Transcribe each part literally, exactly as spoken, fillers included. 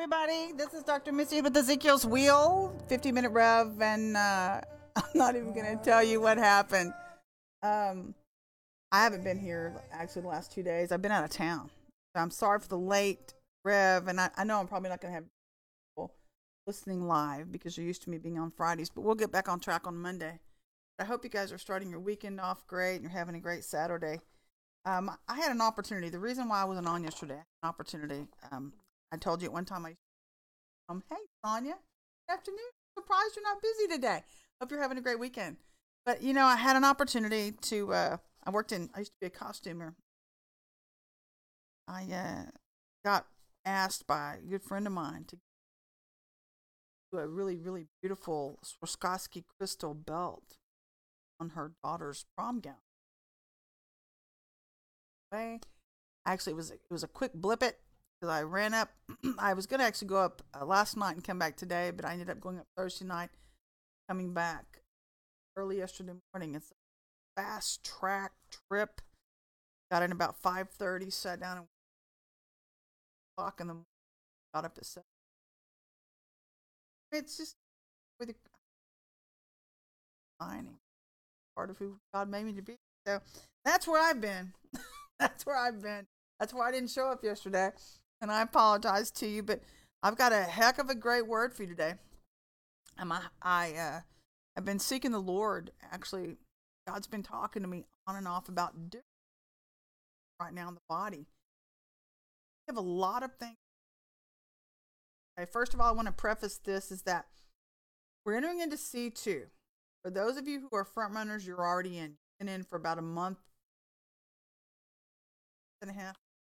everybody. This is Doctor Missy with Ezekiel's Wheel, fifty minute rev, and uh, I'm not even going to tell you what happened. Um, I haven't been here actually the last two days. I've been out of town. So I'm sorry for the late rev, and I, I know I'm probably not going to have people listening live because you're used to me being on Fridays, but we'll get back on track on Monday. I hope you guys are starting your weekend off great and you're having a great Saturday. Um, I had an opportunity. The reason why I wasn't on yesterday, an opportunity. Um, I told you at one time, I um, hey, Sonia, good afternoon. Surprised you're not busy today. Hope you're having a great weekend. But, you know, I had an opportunity to, uh, I worked in, I used to be a costumer. I uh, got asked by a good friend of mine to do a really, really beautiful Swarovski crystal belt on her daughter's prom gown. Way. Actually, it was, it was a quick blip it. Because I ran up, I was going to actually go up uh, last night and come back today, but I ended up going up Thursday night, coming back early yesterday morning. It's a fast track trip. Got in about five thirty, sat down at o'clock in the morning, got up at seven. It's just with mining, part of who God made me to be. So that's where I've been. That's where I've been. That's why I didn't show up yesterday. And I apologize to you, but I've got a heck of a great word for you today. Um, I, I uh, have been seeking the Lord. Actually, God's been talking to me on and off about doing right now in the body. We have a lot of things. Okay, first of all, I want to preface this is that we're entering into C two. For those of you who are front runners, you're already in. You've been in for about a month and a half.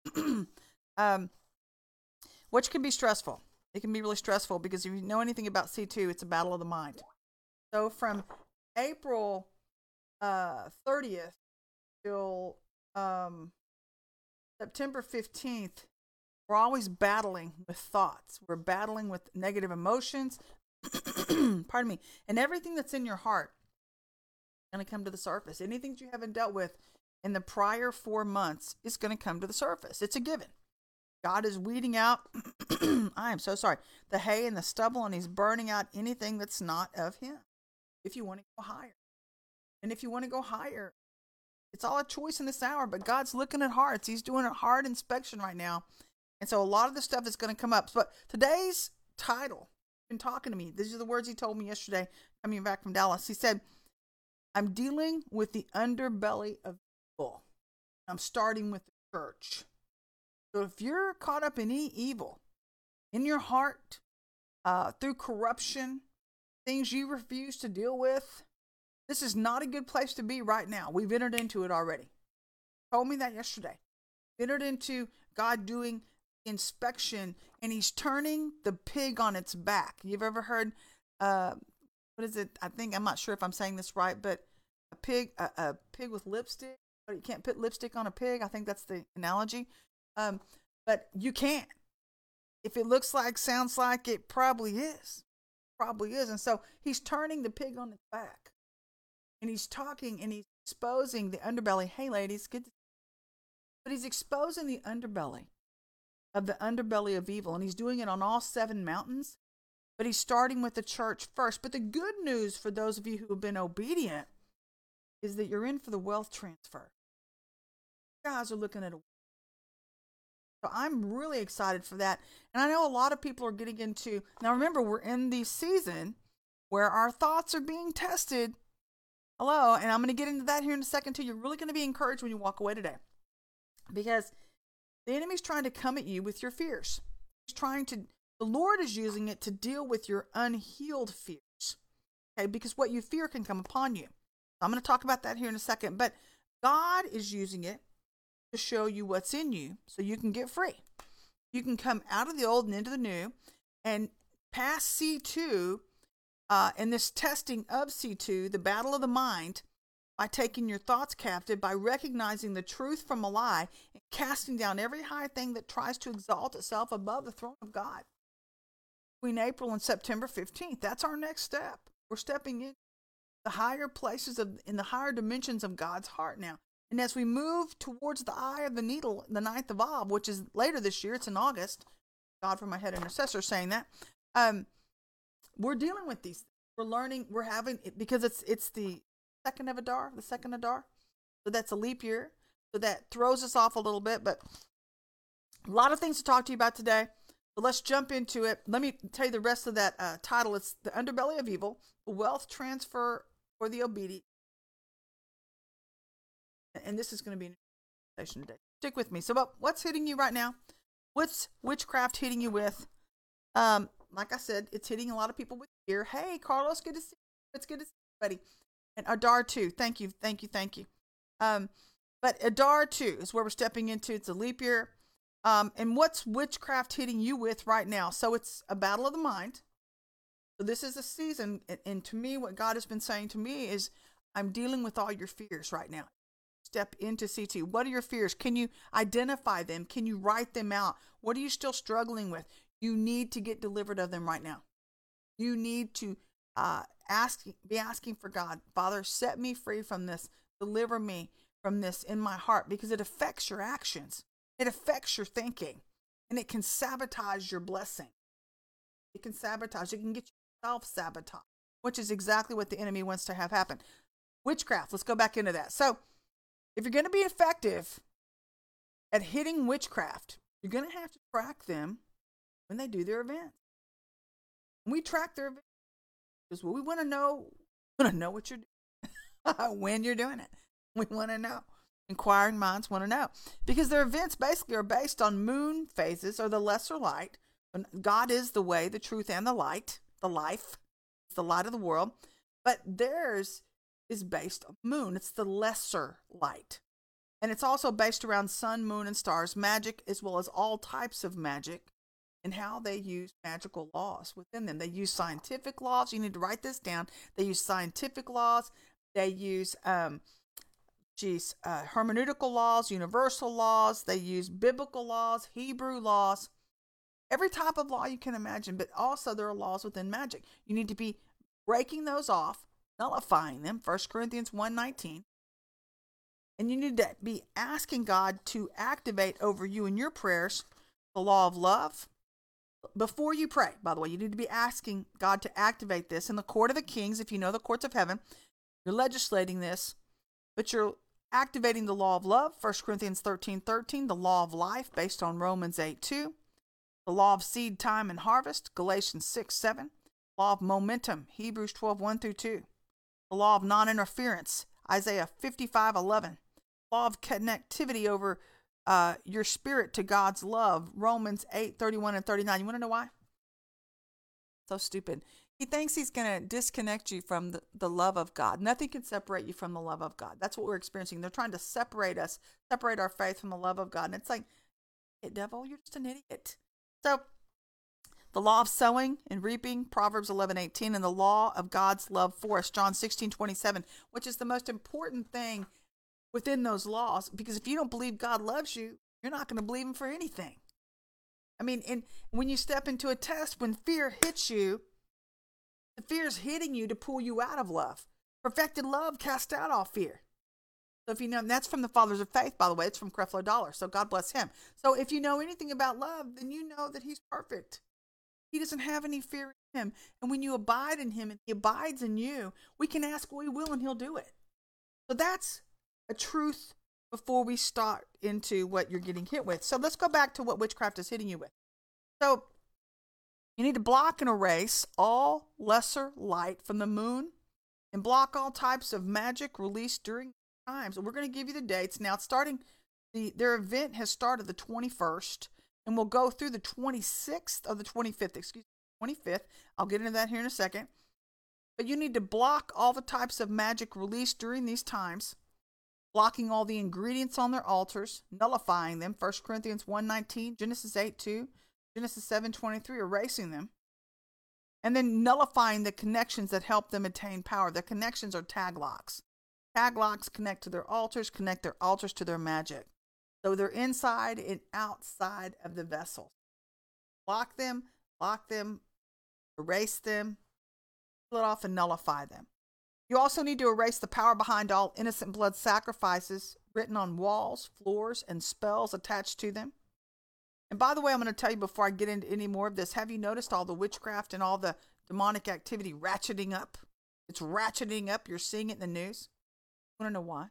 um, which can be stressful. It can be really stressful because if you know anything about C two, it's a battle of the mind. So from April uh, thirtieth till um, September fifteenth, we're always battling with thoughts. We're battling with negative emotions. Pardon me. And everything that's in your heart is going to come to the surface. Anything that you haven't dealt with in the prior four months is going to come to the surface. It's a given. God is weeding out, I am so sorry, the hay and the stubble, and he's burning out anything that's not of him if you want to go higher. And if you want to go higher, it's all a choice in this hour, but God's looking at hearts. He's doing a hard inspection right now. And so a lot of the stuff is going to come up. But today's title, been talking to me, these are the words he told me yesterday coming back from Dallas. He said, I'm dealing with the underbelly of evil. I'm starting with the church. So if you're caught up in any evil in your heart, uh, through corruption, things you refuse to deal with, this is not a good place to be right now. We've entered into it already. He told me that yesterday. We entered into God doing inspection, and he's turning the pig on its back. You've ever heard, uh, what is it? I think, I'm not sure if I'm saying this right, but a pig, a, a pig with lipstick, but you can't put lipstick on a pig. I think that's the analogy. Um, but you can't. If it looks like, sounds like, it probably is. Probably is. And so he's turning the pig on its back. And he's talking and he's exposing the underbelly. Hey, ladies, good. But he's exposing the underbelly of the underbelly of evil. And he's doing it on all seven mountains. But he's starting with the church first. But the good news for those of you who have been obedient is that you're in for the wealth transfer. You guys are looking at a So I'm really excited for that. And I know a lot of people are getting into, now remember, we're in the season where our thoughts are being tested. Hello. And I'm going to get into that here in a second too. You're really going to be encouraged when you walk away today, because the enemy's trying to come at you with your fears. He's trying to, the Lord is using it to deal with your unhealed fears. Okay. Because what you fear can come upon you. I'm going to talk about that here in a second, but God is using it to show you what's in you so you can get free. You can come out of the old and into the new and pass C two uh, in this testing of C two, the battle of the mind, by taking your thoughts captive, by recognizing the truth from a lie, and casting down every high thing that tries to exalt itself above the throne of God. Between April and September fifteenth, that's our next step. We're stepping in the higher places of, in the higher dimensions of God's heart now. And as we move towards the eye of the needle, the ninth of Ab, which is later this year, it's in August, God for my head intercessor saying that. Um, we're dealing with these. We're learning. We're having because it's it's the second of Adar, the second Adar. So that's a leap year. So that throws us off a little bit, but a lot of things to talk to you about today. So let's jump into it. Let me tell you the rest of that uh, title. It's The Underbelly of Evil, Wealth Transfer for the Obedient. And this is going to be an session today. Stick with me. So about what's hitting you right now? What's witchcraft hitting you with? Um, like I said, it's hitting a lot of people with fear. Hey, Carlos, good to see you. It's good to see you, buddy. And Adar too. Thank you, thank you, thank you. Um, but Adar too is where we're stepping into. It's a leap year. Um, and what's witchcraft hitting you with right now? So it's a battle of the mind. So this is a season, and, and to me, what God has been saying to me is, I'm dealing with all your fears right now. Step into C two. What are your fears? Can you identify them? Can you write them out? What are you still struggling with? You need to get delivered of them right now. You need to uh, ask, be asking for God, Father, set me free from this. Deliver me from this in my heart, because it affects your actions. It affects your thinking, and it can sabotage your blessing. It can sabotage. It can get you self-sabotage, which is exactly what the enemy wants to have happen. Witchcraft. Let's go back into that. So if you're going to be effective at hitting witchcraft, you're going to have to track them when they do their events. We track their events because we want to know, we want to know what you're doing, when you're doing it. We want to know. Inquiring minds want to know, because their events basically are based on moon phases or the lesser light. God is the way, the truth, and the light, the life. It's the light of the world. But theirs is based on moon. It's the lesser light. And it's also based around sun, moon, and stars, magic, as well as all types of magic, and how they use magical laws within them. They use scientific laws. You need to write this down. They use scientific laws. They use um, geez, uh, hermeneutical laws, universal laws. They use biblical laws, Hebrew laws, every type of law you can imagine. But also there are laws within magic. You need to be breaking those off, nullifying them, First Corinthians one nineteen. And you need to be asking God to activate over you in your prayers the law of love. Before you pray, by the way, you need to be asking God to activate this in the court of the kings. If you know the courts of heaven, you're legislating this, but you're activating the law of love, First Corinthians thirteen thirteen, the law of life based on Romans eight two, the law of seed time and harvest, Galatians six seven, law of momentum, Hebrews twelve one through two, the law of non-interference, Isaiah fifty-five eleven, law of connectivity over uh, your spirit to God's love, Romans eight thirty-one and thirty-nine. You want to know why? So stupid. He thinks he's going to disconnect you from the, the love of God. Nothing can separate you from the love of God. That's what we're experiencing. They're trying to separate us, separate our faith from the love of God. And it's like, hey, devil, you're just an idiot. So the law of sowing and reaping, Proverbs eleven eighteen, and the law of God's love for us, John sixteen twenty-seven, which is the most important thing within those laws. Because if you don't believe God loves you, you're not going to believe him for anything. I mean, and when you step into a test, when fear hits you, the fear is hitting you to pull you out of love. Perfected love casts out all fear. So if you know, and that's from the Fathers of Faith, by the way, it's from Creflo Dollar. So God bless him. So if you know anything about love, then you know that he's perfect. He doesn't have any fear in him. And when you abide in him and he abides in you, we can ask what we will and he'll do it. So that's a truth before we start into what you're getting hit with. So let's go back to what witchcraft is hitting you with. So you need to block and erase all lesser light from the moon and block all types of magic released during times. And we're going to give you the dates. Now it's starting, the their event has started the twenty-first and will go through the twenty-sixth or the twenty-fifth, excuse me, twenty-fifth. I'll get into that here in a second. But you need to block all the types of magic released during these times, blocking all the ingredients on their altars, nullifying them, First Corinthians one nineteen, Genesis eight two, Genesis seven twenty-three, erasing them, and then nullifying the connections that help them attain power. The connections are tag locks. Tag locks connect to their altars, connect their altars to their magic. So they're inside and outside of the vessels. Block them, lock them, erase them, split off and nullify them. You also need to erase the power behind all innocent blood sacrifices written on walls, floors, and spells attached to them. And by the way, I'm going to tell you before I get into any more of this, have you noticed all the witchcraft and all the demonic activity ratcheting up? It's ratcheting up. You're seeing it in the news. You want to know why?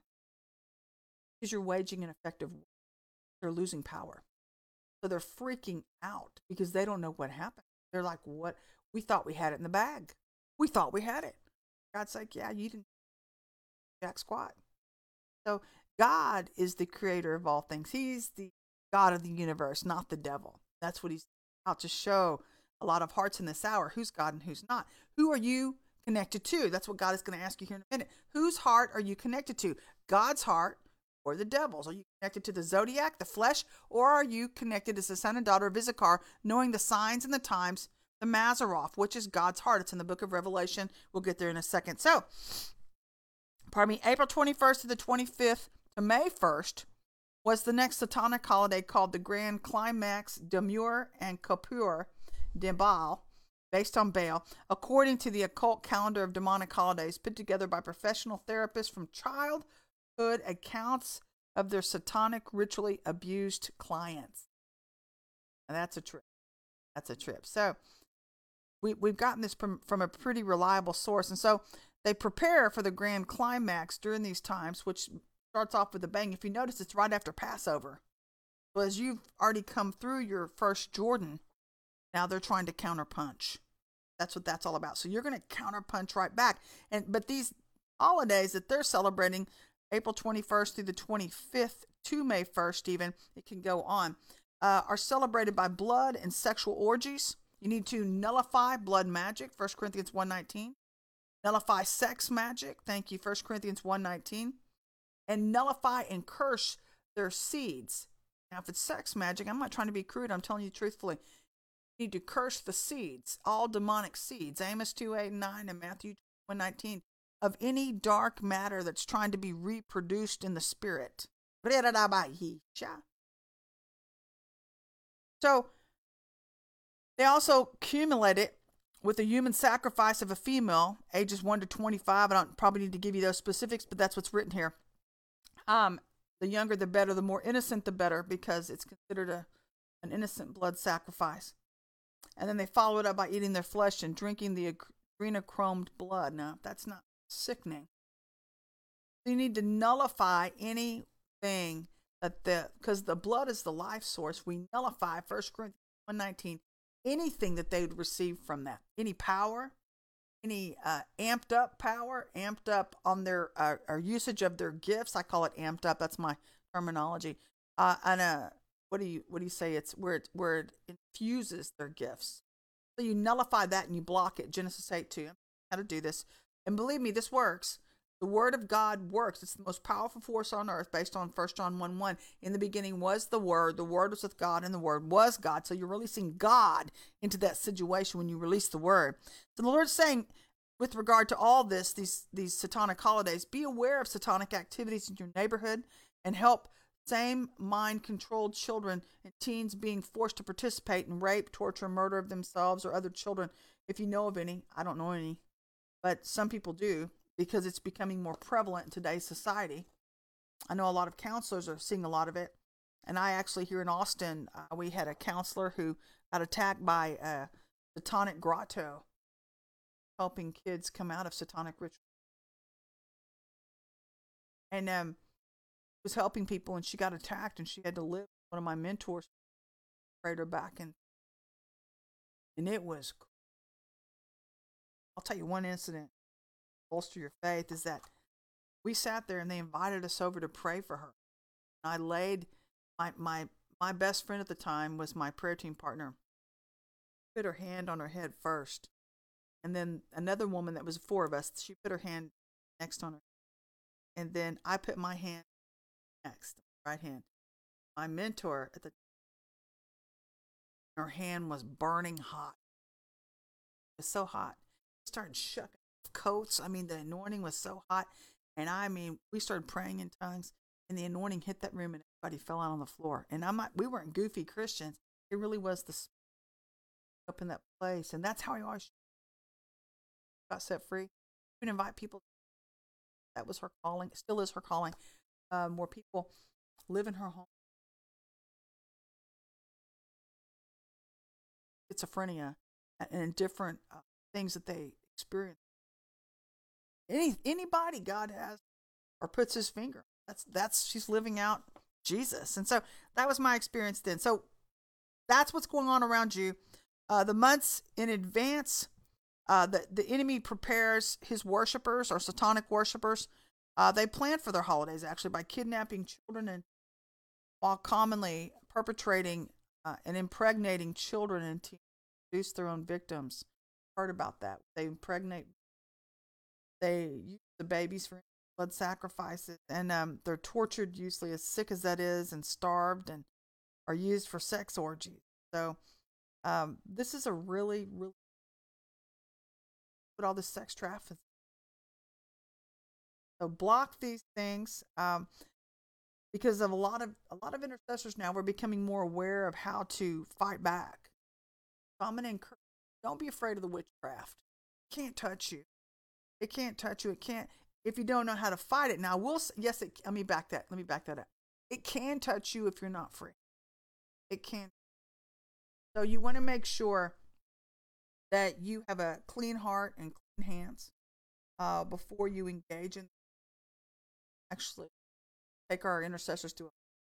Because you're waging an effective war. They're losing power. So they're freaking out because they don't know what happened. They're like, what? We thought we had it in the bag. We thought we had it. God's like, yeah, you didn't jack squat. So God is the creator of all things. He's the God of the universe, not the devil. That's what he's out to show a lot of hearts in this hour. Who's God and who's not? Who are you connected to? That's what God is going to ask you here in a minute. Whose heart are you connected to? God's heart or the devil's? Are you connected to the zodiac, the flesh, or are you connected as the son and daughter of Issachar, knowing the signs and the times, the Mazaroth, which is God's heart? It's in the book of Revelation. We'll get there in a second. So, pardon me, April twenty-first to the twenty-fifth to May first was the next Satanic holiday called the Grand Climax de Mur and Kippur de Baal, based on Baal, according to the occult calendar of demonic holidays put together by professional therapists from childhood accounts of their satanic ritually abused clients. And that's a trip. That's a trip. So we, we've gotten this from, from a pretty reliable source. And so they prepare for the Grand Climax during these times, which starts off with a bang. If you notice, it's right after Passover. So as you've already come through your first Jordan, now they're trying to counterpunch. That's what that's all about. So you're going to counterpunch right back. And but these holidays that they're celebrating, April twenty-first through the twenty-fifth to May first even, it can go on, uh, are celebrated by blood and sexual orgies. You need to nullify blood magic, First Corinthians one nineteen. Nullify sex magic, thank you, First Corinthians one nineteen. And nullify and curse their seeds. Now, if it's sex magic, I'm not trying to be crude. I'm telling you truthfully. You need to curse the seeds, all demonic seeds, Amos two eight and nine and Matthew one nineteen, of any dark matter that's trying to be reproduced in the spirit. So, they also accumulate it with a human sacrifice of a female, ages one to twenty-five. I don't probably need to give you those specifics, but that's what's written here. Um, the younger the better, the more innocent the better, because it's considered a an innocent blood sacrifice. And then they follow it up by eating their flesh and drinking the adrenochromed blood. Now, that's not sickening. You need to nullify anything that the, because the blood is the life source. We nullify First Corinthians one nineteen, anything that they would receive from that, any power, any uh, amped up power, amped up on their uh, or usage of their gifts. I call it amped up. That's my terminology. Uh, and uh, what do you what do you say? It's where it where it infuses their gifts. So you nullify that and you block it. Genesis eight two. How to do this? And believe me, this works. The word of God works. It's the most powerful force on earth, based on First John one one. In the beginning was the Word. The Word was with God, and the Word was God. So you're releasing God into that situation when you release the Word. So the Lord's saying, with regard to all this, these, these satanic holidays, be aware of satanic activities in your neighborhood and help same mind-controlled children and teens being forced to participate in rape, torture, murder of themselves or other children. If you know of any, I don't know any, but some people do, because it's becoming more prevalent in today's society. I know a lot of counselors are seeing a lot of it. And I actually, here in Austin, uh, we had a counselor who got attacked by a satanic grotto, helping kids come out of satanic rituals. And um, was helping people, and she got attacked, and she had to live. One of my mentors prayed her back, and and it was. I'll tell you one incident. Bolster your faith is that we sat there and they invited us over to pray for her. I laid my my my best friend at the time was my prayer team partner. Put her hand on her head first, and then another woman that was four of us. She put her hand next on her, and then I put my hand next, right hand. My mentor at the her hand was burning hot. It was so hot. It started shucking coats. I mean, the anointing was so hot. And I mean, we started praying in tongues, and the anointing hit that room, and everybody fell out on the floor. And I'm not, we weren't goofy Christians. It really was the up in that place. And that's how I always got set free. We would invite people. That was her calling. It still is her calling. Uh, more people live in her home. schizophrenia and different uh, things that they experience. Any anybody God has or puts his finger, that's that's she's living out Jesus. And so that was my experience then. So that's what's going on around you. Uh, the months in advance, uh, the, the enemy prepares his worshipers or satanic worshipers. Uh, they plan for their holidays actually by kidnapping children and while commonly perpetrating uh, and impregnating children and to produce their own victims. Heard about that. They impregnate, they use the babies for blood sacrifices, and um, they're tortured, usually as sick as that is, and starved, and are used for sex orgies. So um, this is a really, really put all this sex trafficking. So block these things um, because of a lot of a lot of intercessors now. We're becoming more aware of how to fight back. So I'm going to encourage. Don't be afraid of the witchcraft. It can't touch you. It can't touch you. It can't. If you don't know how to fight it. Now, we'll yes. It, let me back that. Let me back that up. It can touch you if you're not free. It can. So you want to make sure that you have a clean heart and clean hands uh, before you engage in. Actually, take our intercessors to a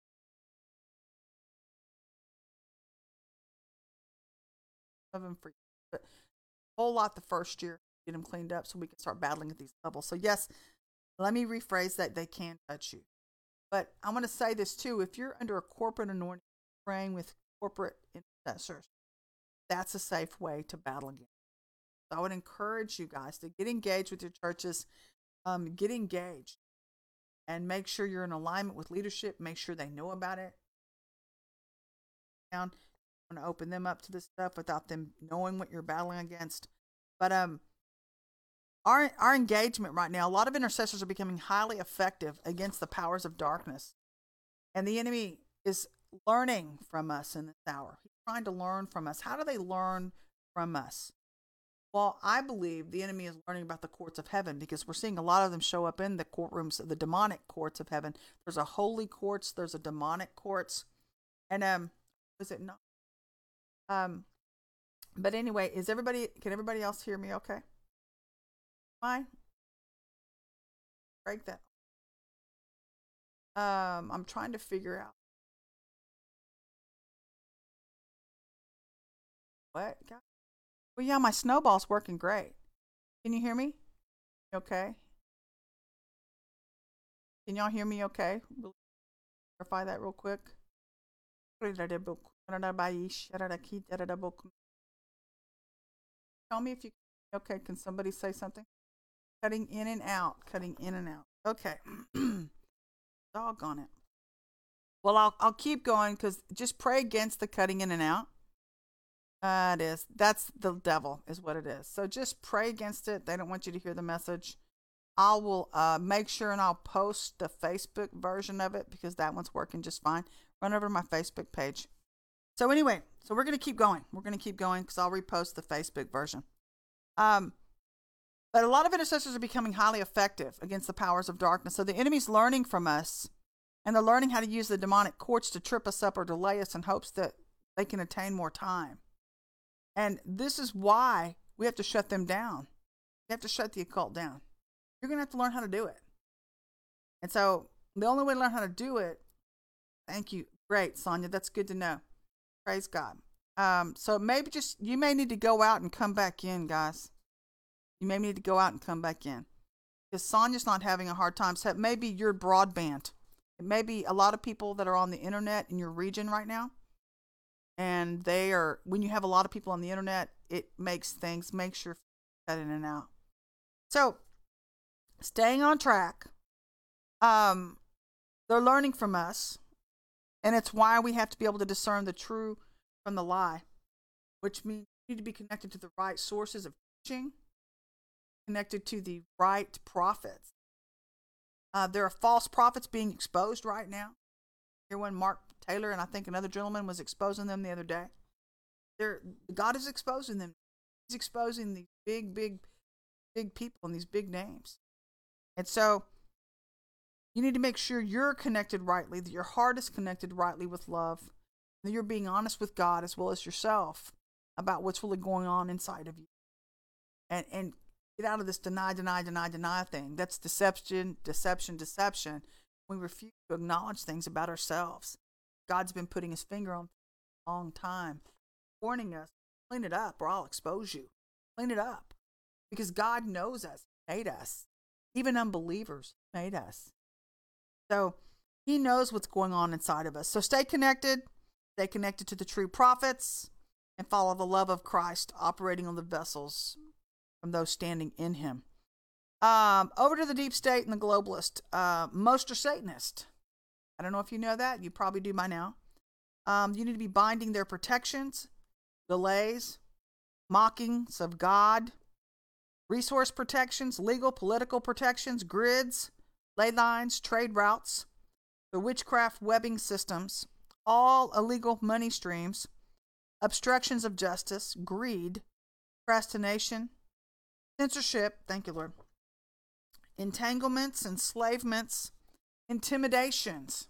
of them for you. But a whole lot the first year, get them cleaned up so we can start battling at these levels. So yes, let me rephrase that. They can touch you. But I'm going to say this too. If you're under a corporate anointing, praying with corporate intercessors, that's a safe way to battle against. So I would encourage you guys to get engaged with your churches, um, get engaged, and make sure you're in alignment with leadership. Make sure they know about it. I'm going to open them up to this stuff without them knowing what you're battling against. But um, our our engagement right now, a lot of intercessors are becoming highly effective against the powers of darkness, and the enemy is learning from us in this hour. He's trying to learn from us. How do they learn from us? Well, I believe the enemy is learning about the courts of heaven because we're seeing a lot of them show up in the courtrooms of the demonic courts of heaven. There's a holy courts, there's a demonic courts, and um, is it not? Um, but anyway, is everybody? Can everybody else hear me? Okay. Fine. Break that. Um, I'm trying to figure out what. Well, yeah, my snowball's working great. Can you hear me? Okay. Can y'all hear me okay? We'll verify that real quick. Tell me if you okay. Can somebody say something? Cutting in and out. Cutting in and out. Okay. Doggone it. Well, I'll I'll keep going because just pray against the cutting in and out. Uh, it is. That's the devil is what it is. So just pray against it. They don't want you to hear the message. I will uh, make sure and I'll post the Facebook version of it because that one's working just fine. Run over to my Facebook page. So anyway, so we're going to keep going. We're going to keep going because I'll repost the Facebook version. Um, but a lot of intercessors are becoming highly effective against the powers of darkness. So the enemy's learning from us, and they're learning how to use the demonic courts to trip us up or delay us in hopes that they can attain more time. And this is why we have to shut them down. We have to shut the occult down. You're going to have to learn how to do it. And so the only way to learn how to do it, thank you. Great, Sonia. That's good to know. Praise God. Um, so maybe just, you may need to go out and come back in, guys. You may need to go out and come back in. Because Sonia's not having a hard time. So it may be your broadband. It may be a lot of people that are on the internet in your region right now. And they are, when you have a lot of people on the internet, it makes things, makes your cut in and out. So, staying on track, um, they're learning from us. And it's why we have to be able to discern the true from the lie, which means you need to be connected to the right sources of teaching, connected to the right prophets. Uh, there are false prophets being exposed right now. Here when Mark Taylor and I think another gentleman was exposing them the other day. They're, God is exposing them. He's exposing these big, big, big people and these big names. And so you need to make sure you're connected rightly, that your heart is connected rightly with love, that you're being honest with God as well as yourself. about what's really going on inside of you. And and get out of this deny, deny, deny, deny thing. That's deception, deception, deception. We refuse to acknowledge things about ourselves. God's been putting his finger on a long time, warning us, clean it up or I'll expose you. Clean it up. Because God knows us, made us. Even unbelievers made us. So he knows what's going on inside of us. So stay connected. Stay connected to the true prophets and follow the love of Christ operating on the vessels from those standing in him. Um, over to the deep state and the globalist. Uh, most are Satanist. I don't know if you know that. You probably do by now. Um, you need to be binding their protections, delays, mockings of God, resource protections, legal, political protections, grids, ley lines, trade routes, the witchcraft webbing systems, all illegal money streams, obstructions of justice, greed, procrastination, censorship, thank you, Lord, entanglements, enslavements, intimidations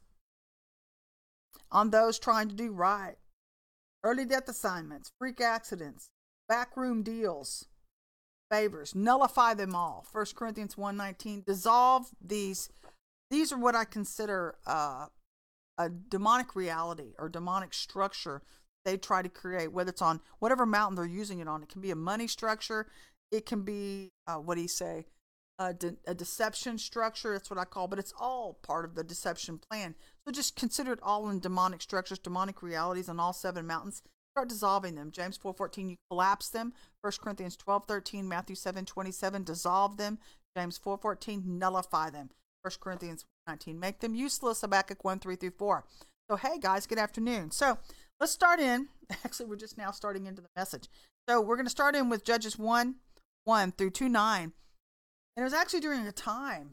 on those trying to do right, early death assignments, freak accidents, backroom deals, favors, nullify them all. First Corinthians one nineteen, dissolve these. These are what I consider uh, a demonic reality or demonic structure they try to create, whether it's on whatever mountain they're using it on. It can be a money structure. It can be, uh, what do you say, a, de- a deception structure. That's what I call, but it's all part of the deception plan. So just consider it all in demonic structures, demonic realities on all seven mountains. Start dissolving them. James four fourteen, you collapse them. First Corinthians twelve thirteen, Matthew seven twenty-seven, dissolve them. James four fourteen, nullify them. First Corinthians nineteen, make them useless. Habakkuk one three through four. So, hey guys, good afternoon. So let's start in. Actually, we're just now starting into the message. So we're going to start in with Judges one one through two nine. And it was actually during a time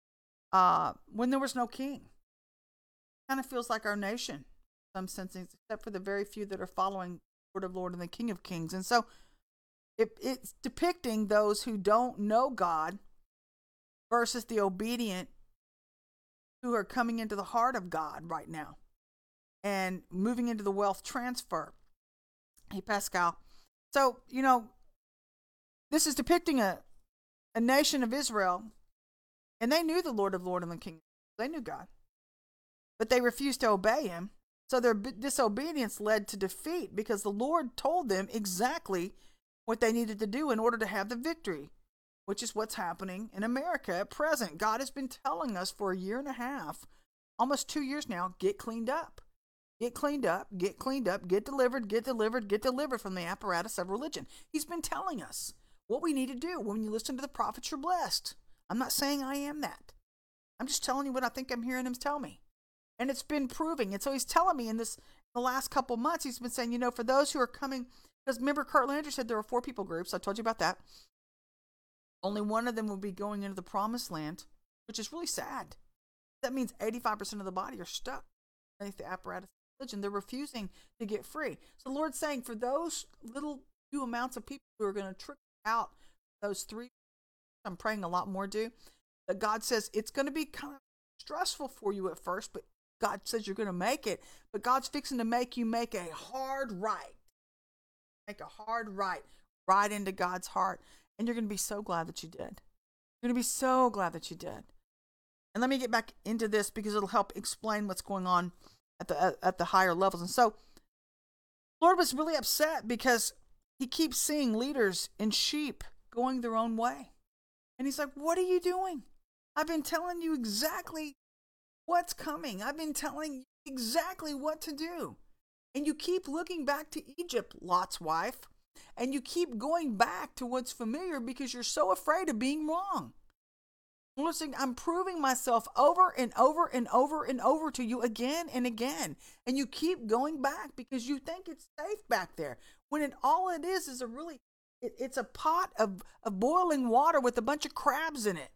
uh, when there was no king. Kind of feels like our nation in some sense, except for the very few that are following the word of Lord and the King of Kings. And so it, it's depicting those who don't know God versus the obedient who are coming into the heart of God right now and moving into the wealth transfer. Hey, Pascal. So, you know, this is depicting a, a nation of Israel, and they knew the Lord of Lords and the King. They knew God, but they refused to obey him. So their b- disobedience led to defeat because the Lord told them exactly what they needed to do in order to have the victory, which is what's happening in America at present. God has been telling us for a year and a half, almost two years now, get cleaned up. Get cleaned up, get cleaned up, get delivered, get delivered, get delivered from the apparatus of religion. He's been telling us what we need to do. When you listen to the prophets, you're blessed. I'm not saying I am that. I'm just telling you what I think I'm hearing him tell me. And it's been proving. And so he's telling me in this, the last couple months, he's been saying, you know, for those who are coming, because remember Kurt Landry said there were four people groups. I told you about that. Only one of them will be going into the promised land, which is really sad. That means eighty-five percent of the body are stuck beneath the apparatus of religion. They're refusing to get free. So the Lord's saying for those little few amounts of people who are going to trickle out those three, I'm praying a lot more do, that God says it's going to be kind of stressful for you at first, but God says you're going to make it. But God's fixing to make you make a hard right. Make a hard right, right into God's heart. And you're going to be so glad that you did. You're going to be so glad that you did. And let me get back into this because it'll help explain what's going on at the at, at the higher levels. And so, Lord was really upset because he keeps seeing leaders and sheep going their own way. And he's like, what are you doing? I've been telling you exactly what's coming. I've been telling you exactly what to do. And you keep looking back to Egypt, Lot's wife. And you keep going back to what's familiar because you're so afraid of being wrong. Listen, I'm proving myself over and over and over and over to you again and again. And you keep going back because you think it's safe back there. When it, all it is is a really, it, it's a pot of, of boiling water with a bunch of crabs in it.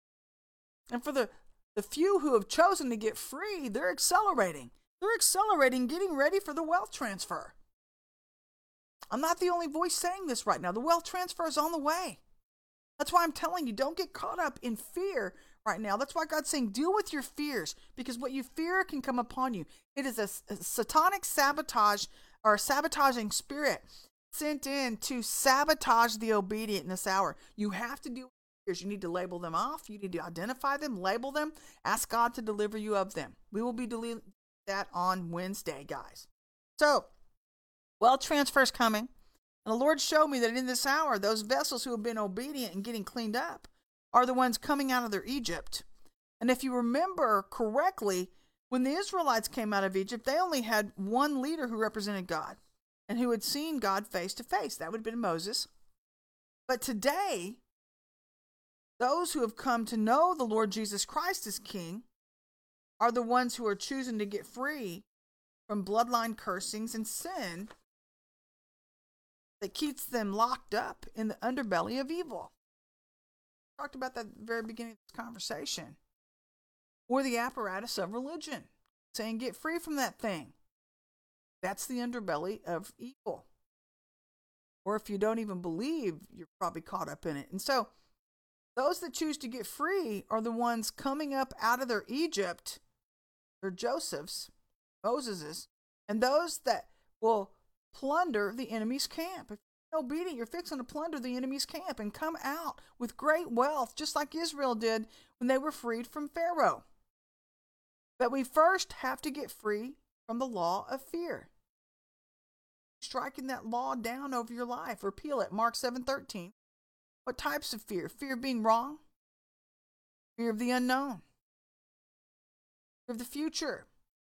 And for the, the few who have chosen to get free, they're accelerating. They're accelerating, getting ready for the wealth transfer. I'm not the only voice saying this right now. The wealth transfer is on the way. That's why I'm telling you, don't get caught up in fear right now. That's why God's saying, deal with your fears, because what you fear can come upon you. It is a, a satanic sabotage or a sabotaging spirit sent in to sabotage the obedient in this hour. You have to do it. You need to label them off. You need to identify them, label them, ask God to deliver you of them. We will be doing that on Wednesday, guys. So, wealth transfer is coming. And the Lord showed me that in this hour, those vessels who have been obedient and getting cleaned up are the ones coming out of their Egypt. And if you remember correctly, when the Israelites came out of Egypt, they only had one leader who represented God and who had seen God face to face. That would have been Moses. But today, those who have come to know the Lord Jesus Christ as King are the ones who are choosing to get free from bloodline cursings and sin that keeps them locked up in the underbelly of evil. I talked about that at the very beginning of this conversation. Or the apparatus of religion, saying get free from that thing. That's the underbelly of evil. Or if you don't even believe, you're probably caught up in it. And so those that choose to get free are the ones coming up out of their Egypt, their Joseph's, Moses's, and those that will plunder the enemy's camp. If you're obedient, you're fixing to plunder the enemy's camp and come out with great wealth, just like Israel did when they were freed from Pharaoh. But we first have to get free from the law of fear. Striking that law down over your life. Repeal it. Mark seven thirteen. What types of fear? Fear of being wrong. Fear of the unknown. Fear of the future.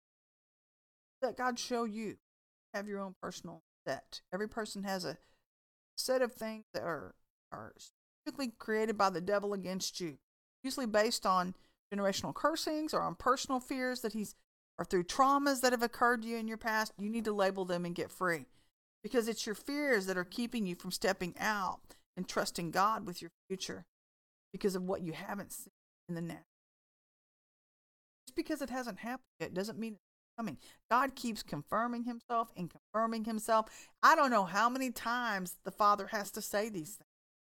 Let God show you. Have your own personal set. Every person has a set of things that are, are specifically created by the devil against you. Usually based on generational cursings or on personal fears that he's, or through traumas that have occurred to you in your past. You need to label them and get free, because it's your fears that are keeping you from stepping out and trusting God with your future because of what you haven't seen in the natural. Just because it hasn't happened yet doesn't mean it's coming. God keeps confirming himself and confirming himself. I don't know how many times the Father has to say these things.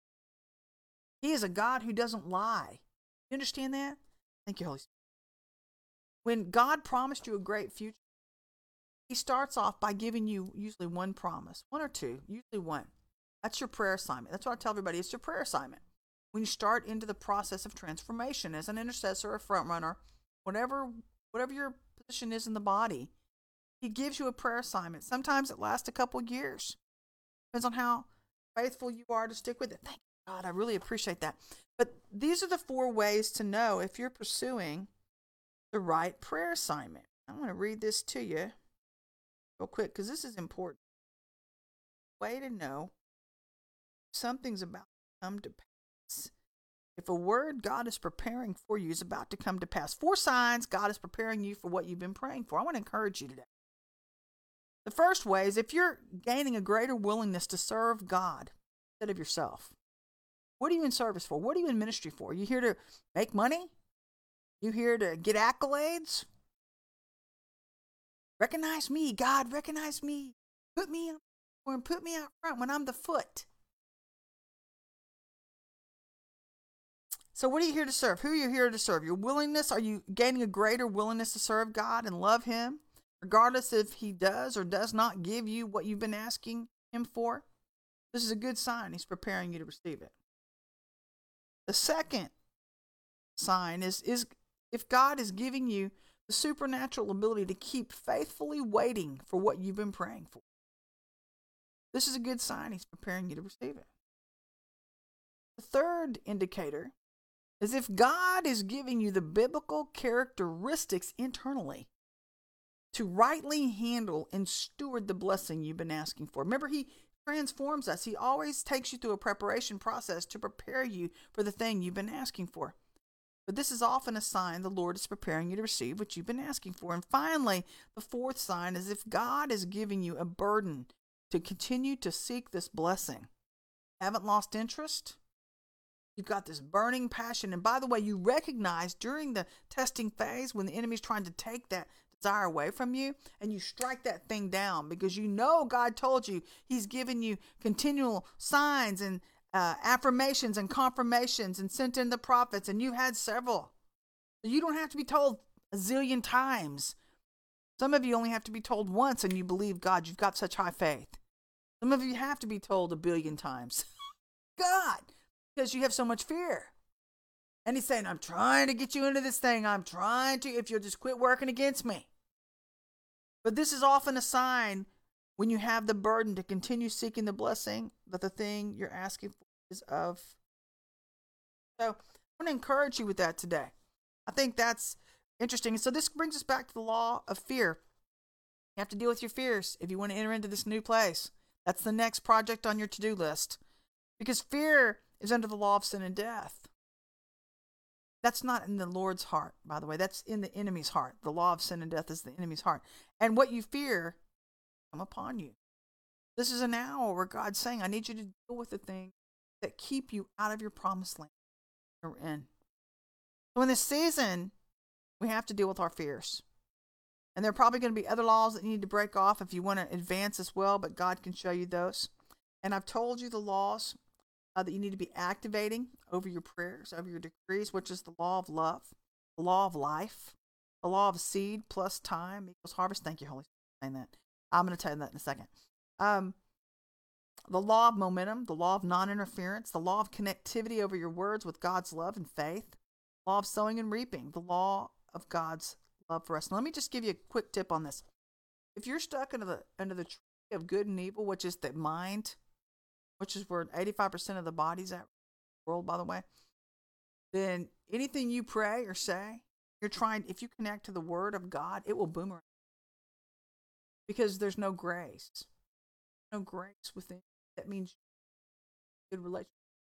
He is a God who doesn't lie. You understand that? Thank you, Holy Spirit. When God promised you a great future, he starts off by giving you usually one promise, one or two, usually one. That's your prayer assignment. That's what I tell everybody. It's your prayer assignment. When you start into the process of transformation as an intercessor, a front runner, whatever, whatever your position is in the body, he gives you a prayer assignment. Sometimes it lasts a couple of years. Depends on how faithful you are to stick with it. Thank you, God. I really appreciate that. But these are the four ways to know if you're pursuing the right prayer assignment. I'm going to read this to you real quick because this is important. Way to know if something's about to come to pass. If a word God is preparing for you is about to come to pass. Four signs God is preparing you for what you've been praying for. I want to encourage you today. The first way is if you're gaining a greater willingness to serve God instead of yourself. What are you in service for? What are you in ministry for? Are you here to make money? You here to get accolades? Recognize me, God, recognize me. Put me up or put me out front when I'm the foot. So what are you here to serve? Who are you here to serve? Your willingness? Are you gaining a greater willingness to serve God and love him, regardless if he does or does not give you what you've been asking him for? This is a good sign. He's preparing you to receive it. The second sign is, is if God is giving you the supernatural ability to keep faithfully waiting for what you've been praying for. This is a good sign. He's preparing you to receive it. The third indicator is if God is giving you the biblical characteristics internally to rightly handle and steward the blessing you've been asking for. Remember, he transforms us. He always takes you through a preparation process to prepare you for the thing you've been asking for. But this is often a sign the Lord is preparing you to receive what you've been asking for. And finally, the fourth sign is if God is giving you a burden to continue to seek this blessing. Haven't lost interest? You've got this burning passion. And by the way, you recognize during the testing phase when the enemy's trying to take that desire away from you, and you strike that thing down because you know God told you he's given you continual signs and uh, affirmations and confirmations and sent in the prophets, and you had several. You don't have to be told a zillion times. Some of you only have to be told once and you believe God. You've got such high faith. Some of you have to be told a billion times, God, because you have so much fear. And he's saying, I'm trying to get you into this thing. I'm trying to, if you'll just quit working against me. But this is often a sign when you have the burden to continue seeking the blessing that the thing you're asking for is of. So I want to encourage you with that today. I think that's interesting. So this brings us back to the law of fear. You have to deal with your fears if you want to enter into this new place. That's the next project on your to-do list. Because fear is under the law of sin and death. That's not in the Lord's heart, by the way. That's in the enemy's heart. The law of sin and death is the enemy's heart. And what you fear come upon you. This is an hour where God's saying, I need you to deal with the things that keep you out of your promised land you're in. So in this season, we have to deal with our fears. And there are probably going to be other laws that you need to break off if you want to advance as well, but God can show you those. And I've told you the laws uh, that you need to be activating over your prayers, over your decrees, which is the law of love, the law of life, the law of seed plus time equals harvest. Thank you, Holy Spirit, for saying that. I'm going to tell you that in a second. Um, the law of momentum, the law of non-interference, the law of connectivity over your words with God's love and faith, the law of sowing and reaping, the law of God's love for us. Now, let me just give you a quick tip on this. If you're stuck under the under the tree of good and evil, which is the mind, which is where eighty-five percent of the body's at world, by the way, then anything you pray or say, you're trying, if you connect to the word of God, it will boomerang. Because there's no grace. No grace within. That means good relationship.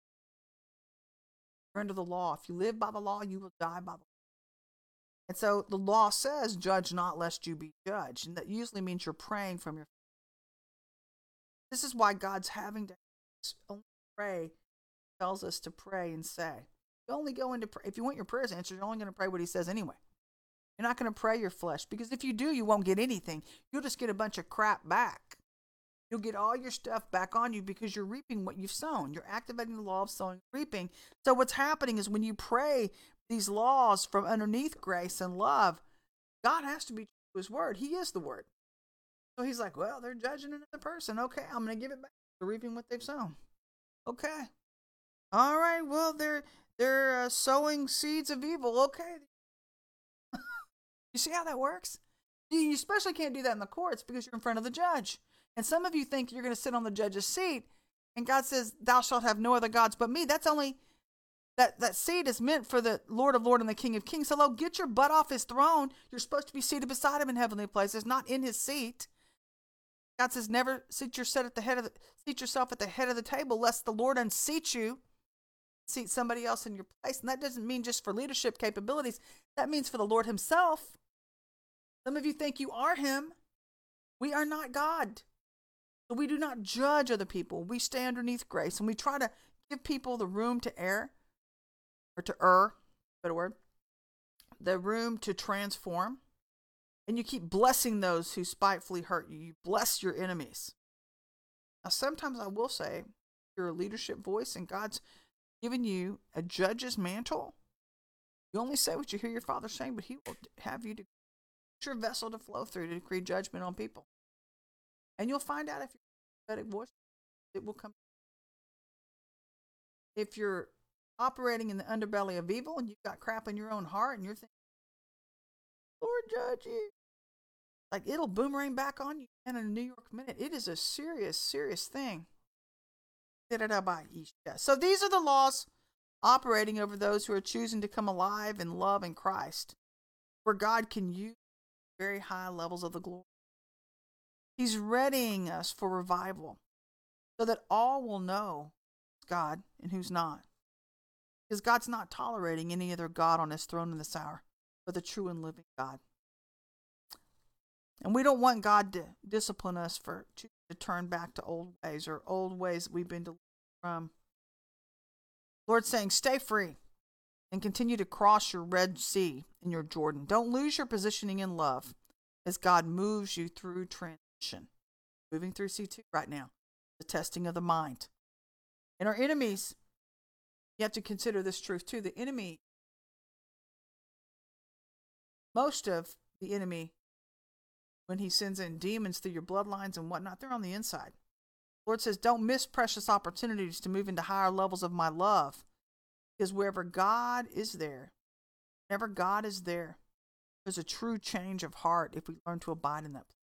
You're under the law. If you live by the law, you will die by the law. And so the law says, judge not lest you be judged. And that usually means you're praying from your. This is why God's having to only pray, tells us to pray and say. You only go into pray. If you want your prayers answered, you're only going to pray what he says anyway. You're not going to pray your flesh, because if you do, you won't get anything. You'll just get a bunch of crap back. You'll get all your stuff back on you because you're reaping what you've sown. You're activating the law of sowing and reaping. So what's happening is when you pray these laws from underneath grace and love, God has to be true to his word. He is the word. So he's like, well, they're judging another person. Okay, I'm going to give it back. They're reaping what they've sown. Okay. All right, well, they're, they're uh, sowing seeds of evil. Okay. You see how that works? You especially can't do that in the courts because you're in front of the judge. And some of you think you're going to sit on the judge's seat, and God says, thou shalt have no other gods but me. That's only, that, that seat is meant for the Lord of Lords and the King of Kings. Hello, get your butt off his throne. You're supposed to be seated beside him in heavenly places, not in his seat. God says, never seat, your set at the head of the, seat yourself at the head of the table, lest the Lord unseat you, seat somebody else in your place. And that doesn't mean just for leadership capabilities. That means for the Lord himself. Some of you think you are him. We are not God. So we do not judge other people. We stay underneath grace, and we try to give people the room to err, or to err, better word, the room to transform. And you keep blessing those who spitefully hurt you. You bless your enemies. Now, sometimes I will say, you're a leadership voice and God's given you a judge's mantle. You only say what you hear your Father saying, but he will have you to your vessel to flow through to decree judgment on people. And you'll find out if you're a prophetic voice, it will come. If you're operating in the underbelly of evil and you've got crap in your own heart and you're thinking, Lord, judge you, like it'll boomerang back on you. And in a New York minute, it is a serious, serious thing. So these are the laws operating over those who are choosing to come alive in love in Christ, where God can use very high levels of the glory. He's readying us for revival so that all will know God and who's not. Because God's not tolerating any other God on his throne in this hour, but the true and living God. And we don't want God to discipline us for to, to turn back to old ways or old ways that we've been delivered from. Lord's saying, stay free and continue to cross your Red Sea and your Jordan. Don't lose your positioning in love as God moves you through transition. Moving through C two right now, the testing of the mind. And our enemies, you have to consider this truth too. The enemy, most of the enemy, when he sends in demons through your bloodlines and whatnot, they're on the inside. The Lord says, don't miss precious opportunities to move into higher levels of my love. Because wherever God is there, whenever God is there, there's a true change of heart if we learn to abide in that place.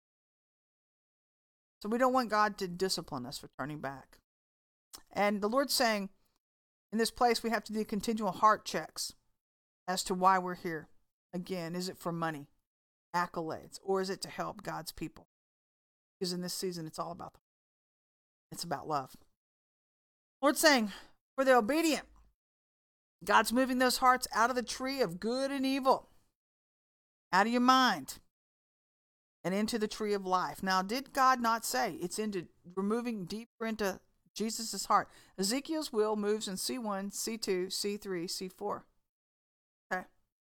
So we don't want God to discipline us for turning back. And the Lord's saying, in this place, we have to do continual heart checks as to why we're here. Again, is it for money, accolades, or is it to help God's people? Because in this season, it's all about the It's about love. Lord's saying, for the obedient, God's moving those hearts out of the tree of good and evil, out of your mind, and into the tree of life. Now, did God not say it's into, we're moving deeper into Jesus' heart? Ezekiel's will moves in C one, C two, C three, C four. Okay.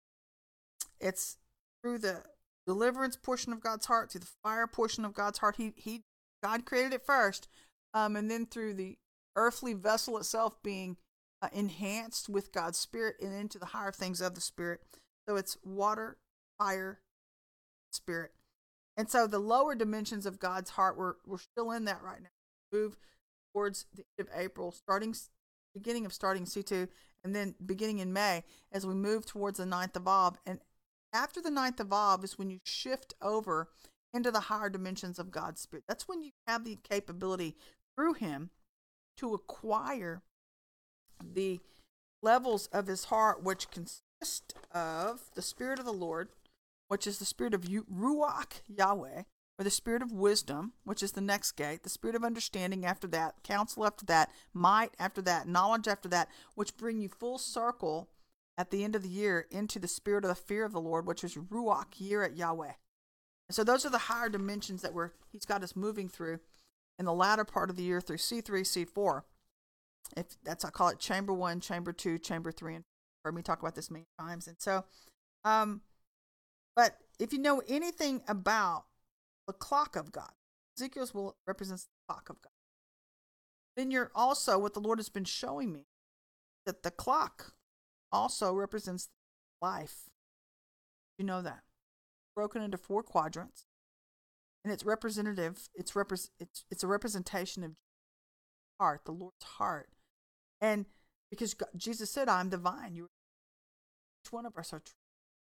It's through the deliverance portion of God's heart, through the fire portion of God's heart. He, he, God created it first. Um, and then through the earthly vessel itself being uh, enhanced with God's Spirit and into the higher things of the Spirit. So it's water, fire, Spirit. And so the lower dimensions of God's heart, we're, we're still in that right now. Move towards the end of April, starting beginning of starting C two, and then beginning in May as we move towards the ninth of Av. And after the ninth of Av is when you shift over into the higher dimensions of God's Spirit. That's when you have the capability through Him to acquire the levels of His heart, which consist of the Spirit of the Lord, which is the Spirit of Ruach Yahweh, or the Spirit of wisdom, which is the next gate, the Spirit of understanding after that, counsel after that, might after that, knowledge after that, which bring you full circle at the end of the year into the Spirit of the fear of the Lord, which is Ruach Yirat Yahweh. And so those are the higher dimensions that we're, He's got us moving through in the latter part of the year through C three, C four. If that's, I call it chamber one, chamber two, chamber three, and you've heard me talk about this many times. And so, um, but if you know anything about the clock of God, Ezekiel's will represents the clock of God. Then you're also, what the Lord has been showing me, that the clock also represents life. You know that. Broken into four quadrants. And it's representative, it's repre- it's it's a representation of heart, the Lord's heart. And because God, Jesus said, I'm the vine, you each one of us are true.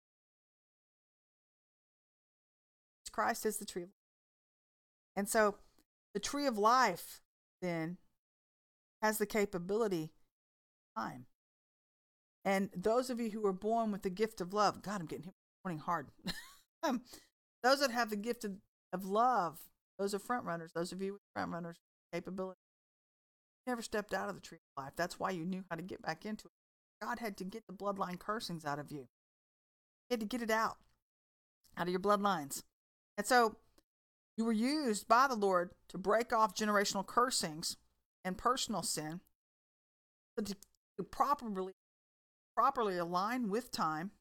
Christ is the tree of life. And so the tree of life then has the capability of time. And those of you who are born with the gift of love, God, I'm getting hit morning hard. um, those that have the gift of, of love, those are front runners. Those of you with front runners capability. You never stepped out of the tree of life. That's why you knew how to get back into it. God had to get the bloodline cursings out of you. He had to get it out, out of your bloodlines. And so you were used by the Lord to break off generational cursings and personal sin, so to, to properly, properly align with time,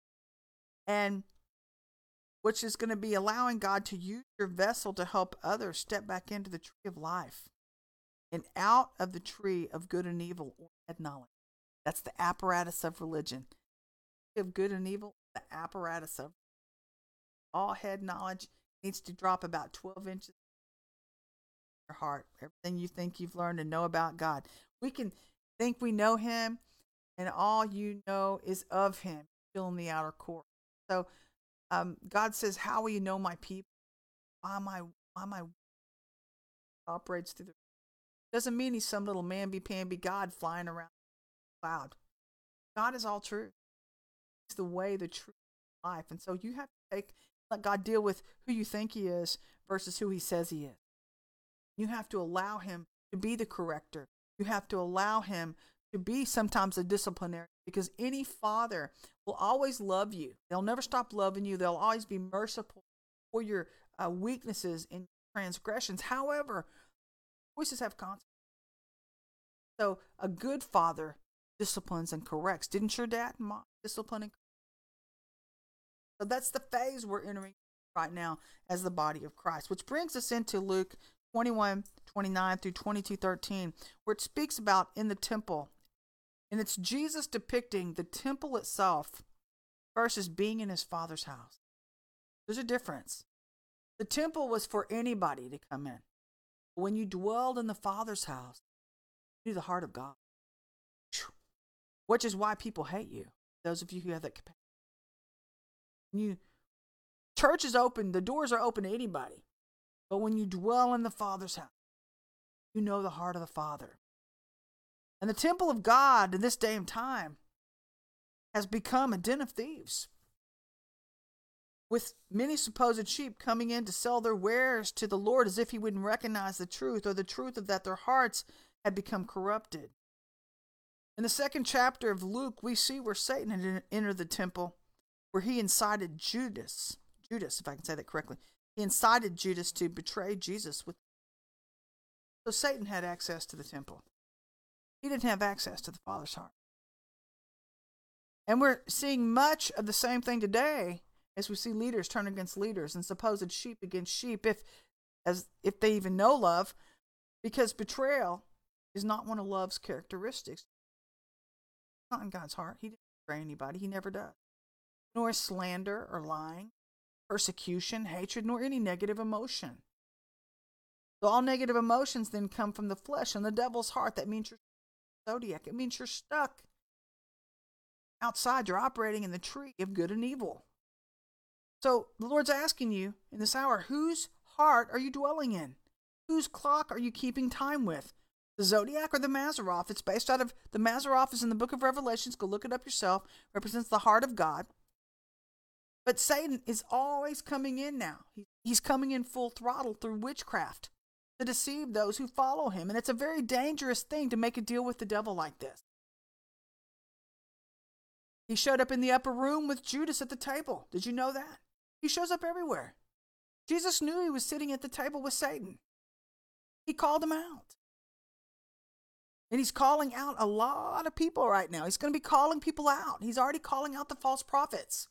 and which is going to be allowing God to use your vessel to help others step back into the tree of life and out of the tree of good and evil or head knowledge. That's the apparatus of religion. Of good and evil, the apparatus of all head knowledge needs to drop about twelve inches in your heart. Everything you think you've learned and know about God. We can think we know Him, and all you know is of Him, still in the outer court. So um, God says, how will you know my people? Why am I, why am I operates through the doesn't mean He's some little mamby-pamby God flying around the cloud. God is all truth. He's the way, the truth, life. And so you have to take, let God deal with who you think He is versus who He says He is. You have to allow Him to be the corrector. You have to allow Him to be sometimes a disciplinary, because any father will always love you. They'll never stop loving you. They'll always be merciful for your uh, weaknesses and transgressions. However, voices have consequences. So a good father disciplines and corrects. Didn't your dad and mom discipline and correct? So that's the phase we're entering right now as the body of Christ, which brings us into Luke twenty-one, twenty-nine through twenty-two, thirteen, where it speaks about in the temple. And it's Jesus depicting the temple itself versus being in His Father's house. There's a difference. The temple was for anybody to come in. When you dwelled in the Father's house, you knew the heart of God. Which is why people hate you. Those of you who have that capacity. You, church is open. The doors are open to anybody. But when you dwell in the Father's house, you know the heart of the Father. And the temple of God in this day and time has become a den of thieves, with many supposed sheep coming in to sell their wares to the Lord as if he wouldn't recognize the truth, or the truth of that their hearts had become corrupted. In the second chapter of Luke, we see where Satan had entered the temple, where he incited Judas, Judas, if I can say that correctly, he incited Judas to betray Jesus. With So Satan had access to the temple. He didn't have access to the Father's heart. And we're seeing much of the same thing today as we see leaders turn against leaders and supposed sheep against sheep, if as if they even know love, because betrayal is not one of love's characteristics. It's not in God's heart. He didn't betray anybody. He never does. Nor slander or lying, persecution, hatred, nor any negative emotion. So all negative emotions then come from the flesh and the devil's heart. That means you're zodiac. It means you're stuck outside. You're operating in the tree of good and evil. So the Lord's asking you in this hour, whose heart are you dwelling in? Whose clock are you keeping time with? The zodiac or the Mazzaroth? It's based out of, the Mazzaroth is in the book of Revelations. Go look it up yourself. Represents the heart of God. But Satan is always coming in now. He's coming in full throttle through witchcraft to deceive those who follow him. And it's a very dangerous thing to make a deal with the devil like this. He showed up in the upper room with Judas at the table. Did you know that? He shows up everywhere. Jesus knew he was sitting at the table with Satan. He called him out. And he's calling out a lot of people right now. He's going to be calling people out. He's already calling out the false prophets.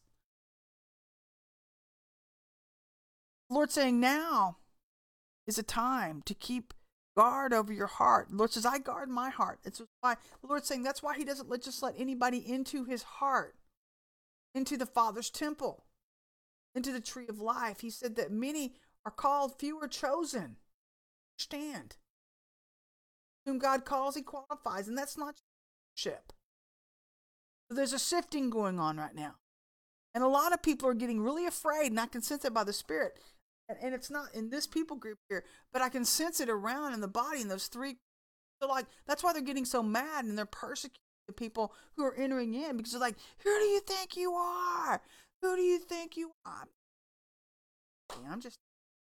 The Lord's saying now is a time to keep guard over your heart. The Lord says, I guard my heart. It's why the Lord's saying that's why he doesn't let, just let anybody into his heart, into the Father's temple, into the tree of life. He said that many are called, few are chosen. Stand. Whom God calls, he qualifies. And that's not ship. So there's a sifting going on right now. And a lot of people are getting really afraid, and I can sense it by the Spirit. And, and it's not in this people group here, but I can sense it around in the body in those three. So like, that's why they're getting so mad and they're persecuting the people who are entering in, because they're like, who do you think you are? Who do you think you are? I'm just,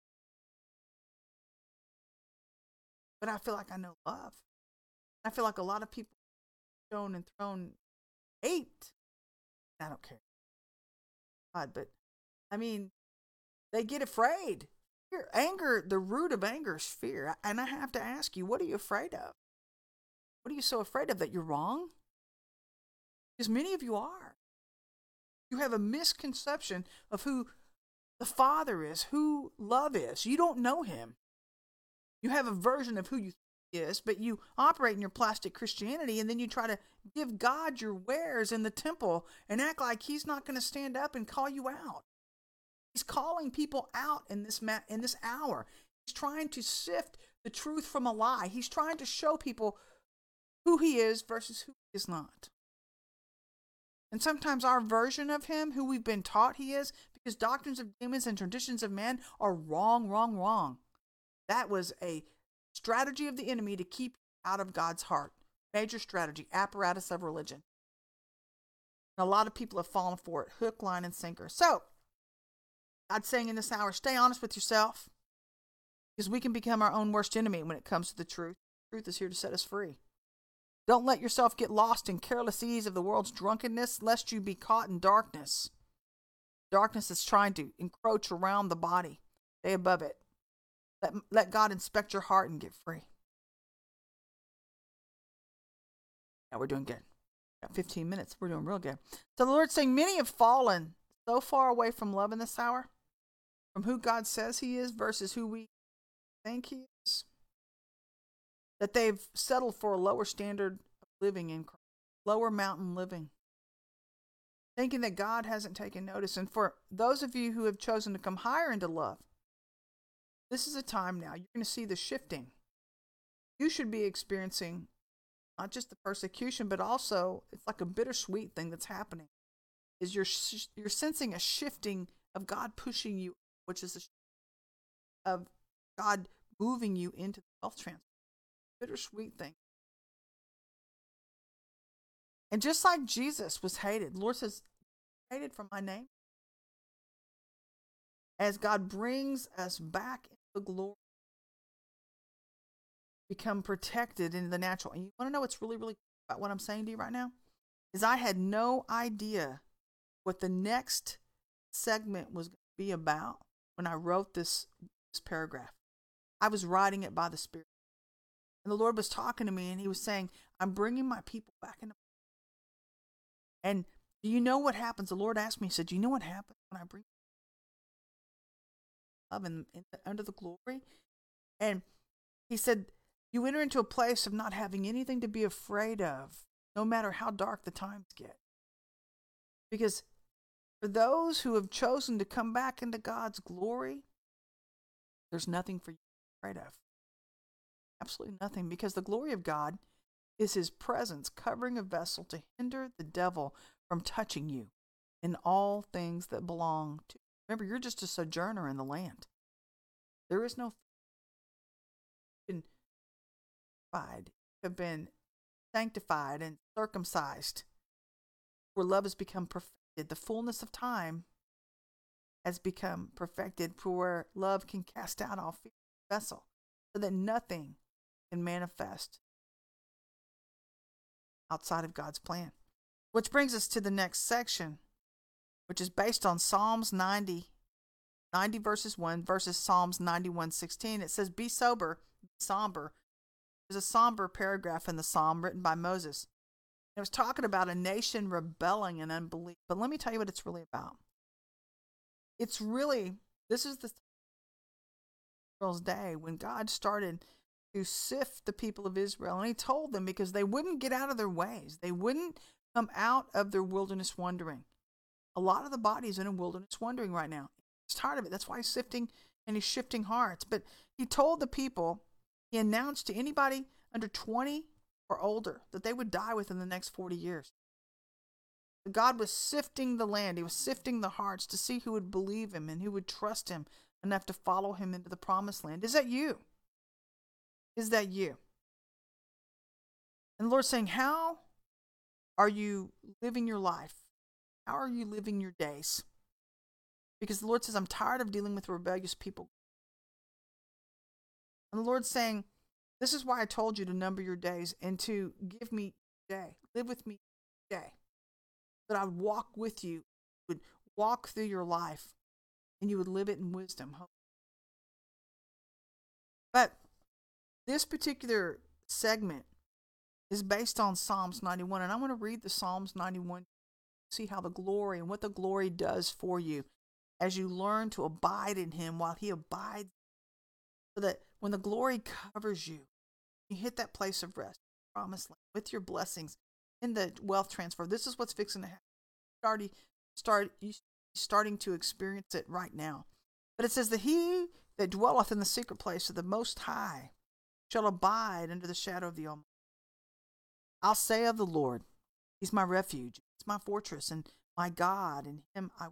but I feel like I know love. I feel like a lot of people shown and thrown hate. I don't care. God, but I mean, they get afraid. Fear, anger, the root of anger is fear. And I have to ask you, what are you afraid of? What are you so afraid of, that you're wrong? Because many of you are. You have a misconception of who the Father is, who love is. You don't know him. You have a version of who you think he is, but you operate in your plastic Christianity, and then you try to give God your wares in the temple and act like he's not going to stand up and call you out. He's calling people out in this ma- in this hour. He's trying to sift the truth from a lie. He's trying to show people who he is versus who he is not. And sometimes our version of him, who we've been taught he is, because doctrines of demons and traditions of man are wrong, wrong, wrong. That was a strategy of the enemy to keep you out of God's heart. Major strategy, apparatus of religion. And a lot of people have fallen for it, hook, line, and sinker. So, God's saying in this hour, stay honest with yourself, because we can become our own worst enemy when it comes to the truth. Truth is here to set us free. Don't let yourself get lost in careless ease of the world's drunkenness, lest you be caught in darkness. Darkness is trying to encroach around the body. Stay above it. Let, let God inspect your heart and get free. Yeah, we're doing good. Got fifteen minutes. We're doing real good. So the Lord's saying many have fallen so far away from love in this hour, from who God says he is versus who we think he is, that they've settled for a lower standard of living in Christ, lower mountain living, thinking that God hasn't taken notice. And for those of you who have chosen to come higher into love, This is a time now. You're going to see the shifting. You should be experiencing not just the persecution, but also it's like a bittersweet thing that's happening. Is you're you're sensing a shifting of God pushing you, which is a of God moving you into the wealth transfer. Bittersweet thing. And just like Jesus was hated, the Lord says, hated for my name. As God brings us back into the glory, become protected in the natural. And you want to know what's really, really cool about what I'm saying to you right now? Is I had no idea what the next segment was going to be about when I wrote this, this paragraph. I was writing it by the Spirit. And the Lord was talking to me and he was saying, I'm bringing my people back into. And do you know what happens? The Lord asked me, he said, do you know what happens when I bring love and under the glory? And he said, you enter into a place of not having anything to be afraid of, no matter how dark the times get. Because for those who have chosen to come back into God's glory, there's nothing for you to be afraid of. Absolutely nothing. Because the glory of God is his presence covering a vessel to hinder the devil from touching you in all things that belong to you. Remember, you're just a sojourner in the land. There is no been have been sanctified and circumcised, where love has become perfected. The fullness of time has become perfected, for where love can cast out all fear in the vessel, so that nothing can manifest outside of God's plan. Which brings us to the next section, which is based on Psalms ninety, ninety verses one versus Psalms ninety-one sixteen. It says, be sober, be somber. There's a somber paragraph in the psalm written by Moses. It was talking about a nation rebelling in unbelief. But let me tell you what it's really about. It's really, this is the Israel's day when God started to sift the people of Israel. And he told them, because they wouldn't get out of their ways. They wouldn't come out of their wilderness wandering. A lot of the body is in a wilderness wandering right now. He's tired of it. That's why he's sifting and he's shifting hearts. But he told the people, he announced to anybody under twenty or older that they would die within the next forty years. God was sifting the land. He was sifting the hearts to see who would believe him and who would trust him enough to follow him into the promised land. Is that you? Is that you? And the Lord's saying, how are you living your life? How are you living your days? Because the Lord says, I'm tired of dealing with rebellious people. And the Lord's saying, this is why I told you to number your days and to give me a day. Live with me a day. That I would walk with you, would walk through your life, and you would live it in wisdom. But this particular segment is based on Psalms ninety-one. And I want to read the Psalms ninety-one, see how the glory and what the glory does for you as you learn to abide in him while he abides, so that when the glory covers you, you hit that place of rest, promised land, with your blessings in the wealth transfer. This is what's fixing to happen. You already start, you starting to experience it right now. But it says that he that dwelleth in the secret place of the Most High shall abide under the shadow of the Almighty. I'll say of the Lord, he's my refuge, he's my fortress, and my God, in him I will.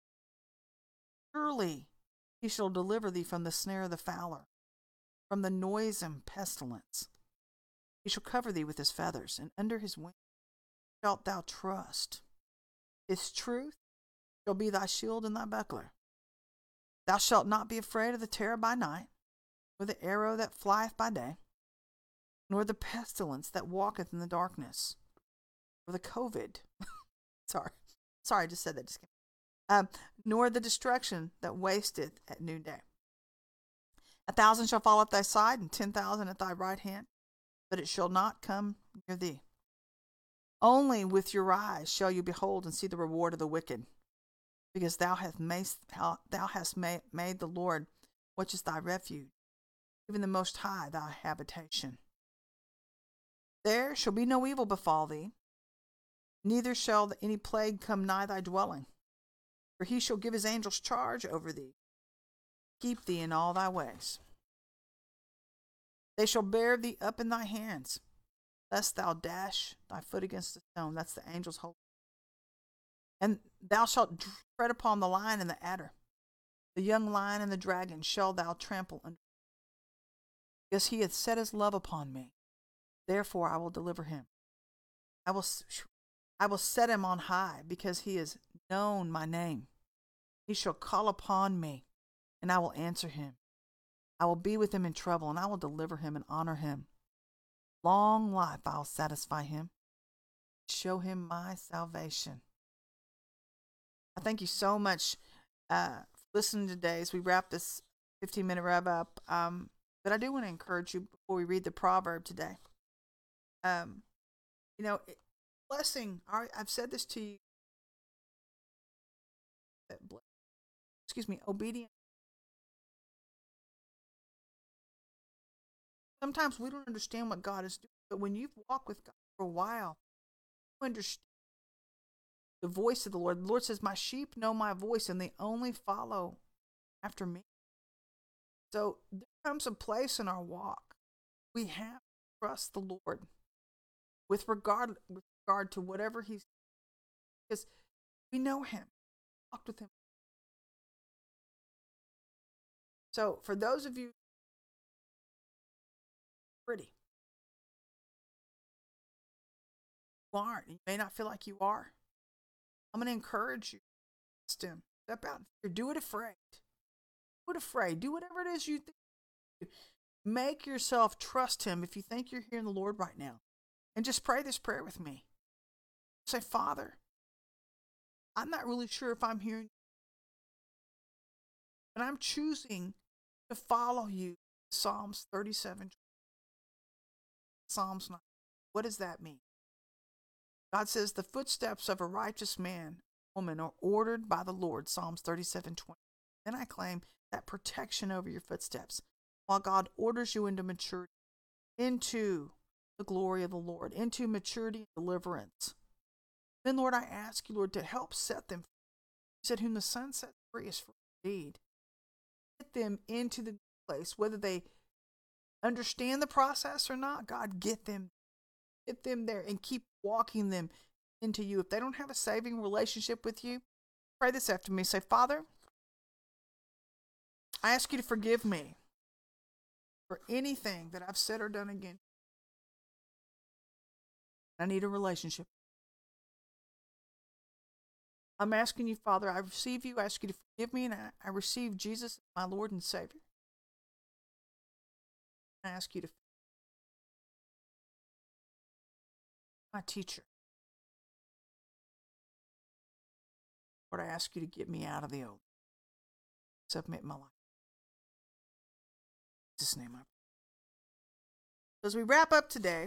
Surely he shall deliver thee from the snare of the fowler, from the noisome pestilence. He shall cover thee with his feathers, and under his wings shalt thou trust. His truth shall be thy shield and thy buckler. Thou shalt not be afraid of the terror by night, nor the arrow that flieth by day, nor the pestilence that walketh in the darkness, or the COVID. sorry, sorry, I just said that. Just um, nor the destruction that wasteth at noonday. A thousand shall fall at thy side, and ten thousand at thy right hand, but it shall not come near thee. Only with your eyes shall you behold and see the reward of the wicked, because thou hast made, thou hast made, made the Lord, which is thy refuge, even the Most High thy habitation. There shall be no evil befall thee, neither shall any plague come nigh thy dwelling. For he shall give his angels charge over thee, keep thee in all thy ways. They shall bear thee up in thy hands, lest thou dash thy foot against a stone. That's the angel's hope. And thou shalt tread upon the lion and the adder. The young lion and the dragon shall thou trample under. Because he hath set his love upon me. Therefore I will deliver him. I will, I will set him on high, because he has known my name. He shall call upon me, and I will answer him. I will be with him in trouble, and I will deliver him and honor him. Long life I will satisfy him, show him my salvation. I thank you so much uh, for listening today as we wrap this fifteen minute wrap up. Um, but I do want to encourage you before we read the proverb today. Um, you know, blessing, I've said this to you. Excuse me, obedience. Sometimes we don't understand what God is doing, but when you've walked with God for a while, you understand the voice of the Lord. The Lord says, my sheep know my voice, and they only follow after me. So there comes a place in our walk we have to trust the Lord with regard, with regard to whatever He's, because we know Him, walked with Him. So for those of you pretty, you aren't, you may not feel like you are, I'm going to encourage you. Trust Him. Step out. Do it afraid. Do it afraid. Do whatever it is you think. Make yourself trust Him if you think you're hearing the Lord right now. And just pray this prayer with me. Say, Father, I'm not really sure if I'm hearing you, but I'm choosing to follow you. Psalms thirty-seven. Psalms nine. What does that mean? God says the footsteps of a righteous man, woman are ordered by the Lord. Psalms thirty-seven twenty. Then I claim that protection over your footsteps while God orders you into maturity, into the glory of the Lord, into maturity and deliverance. Then, Lord, I ask you, Lord, to help set them free. You said, whom the Son sets free is free indeed. Get them into the place, whether they understand the process or not. God, get them, get them there and keep walking them into you. If they don't have a saving relationship with you, pray this after me. Say, Father, I ask you to forgive me for anything that I've said or done against you. I need a relationship. I'm asking you, Father, I receive you. I ask you to forgive me, and I, I receive Jesus, my Lord and Savior. I ask you to, my teacher. Lord, I ask you to get me out of the old. Submit my life. In Jesus' name I pray. As we wrap up today,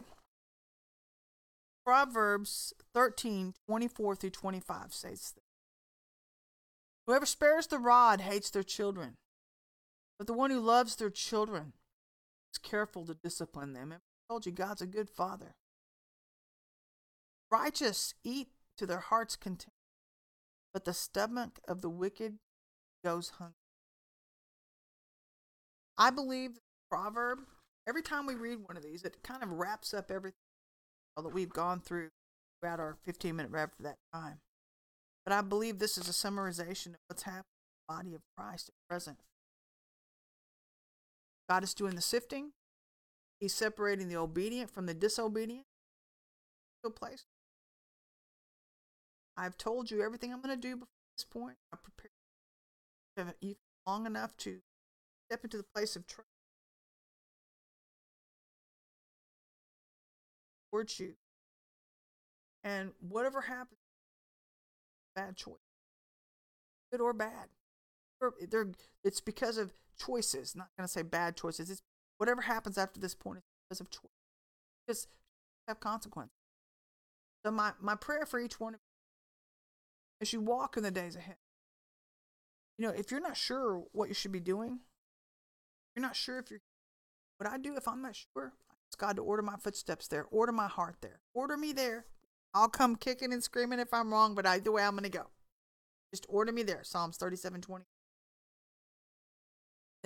Proverbs thirteen, twenty-four through twenty-five says this. Whoever spares the rod hates their children, but the one who loves their children is careful to discipline them. And I told you, God's a good father. Righteous eat to their heart's content, but the stomach of the wicked goes hungry. I believe the proverb, every time we read one of these, it kind of wraps up everything that we've gone through throughout our fifteen minute wrap for that time. But I believe this is a summarization of what's happening in the body of Christ at present. God is doing the sifting. He's separating the obedient from the disobedient to a place. I've told you everything I'm going to do before this point. I prepared you long enough to step into the place of trust. Towards you. And whatever happens, bad choice. Good or bad. They're, it's because of choices. Not going to say bad choices. It's whatever happens after this point is because of choice. Just have consequences. So my, my prayer for each one of you as you walk in the days ahead. You know, if you're not sure what you should be doing, you're not sure if you're, what I do if I'm not sure, I ask God to order my footsteps there, order my heart there, order me there. I'll come kicking and screaming if I'm wrong, but either way I'm going to go. Just order me there. Psalms thirty-seven twenty.